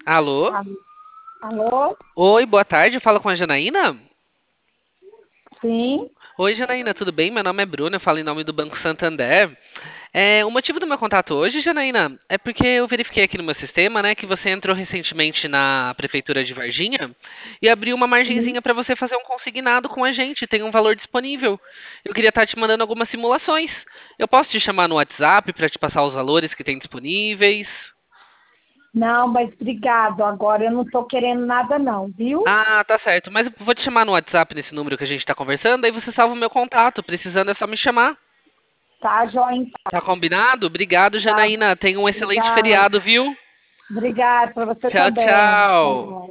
Alô? Alô? Alô? Oi, boa tarde. Fala com a Janaína? Sim. Oi, Janaína, tudo bem? Meu nome é Bruno, eu falo em nome do Banco Santander. O motivo do meu contato hoje, Janaína, é porque eu verifiquei aqui no meu sistema, né, que você entrou recentemente na Prefeitura de Varginha e abriu uma Sim. margenzinha para você fazer um consignado com a gente, tem um valor disponível. Eu queria estar te mandando algumas simulações. Eu posso te chamar no WhatsApp para te passar os valores que tem disponíveis? Não, mas obrigado. Agora eu não estou querendo nada não, viu? Ah, tá certo. Mas eu vou te chamar no WhatsApp nesse número que a gente tá conversando, aí você salva o meu contato. Precisando é só me chamar. Tá, joia, então. Tá combinado? Obrigado, Tá, Janaína. Tenha um excelente obrigado. feriado, viu? Obrigado para você Tchau, também. tchau. Tchau.